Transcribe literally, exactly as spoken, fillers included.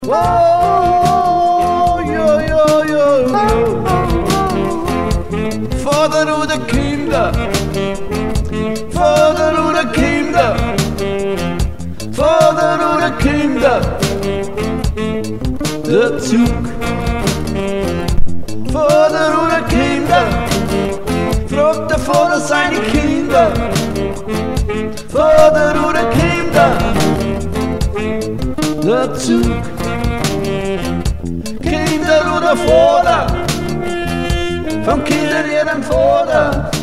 Oh, jo, jo, jo, jo. Vater oder Kinder, Vater oder Kinder, Vater oder Kinder, der Zug. Vater oder Kinder, fragt der Vater seine Kinder, Vater oder Kinder, der Zug. Kinder oder Vater, vom Kindern ihren Vater.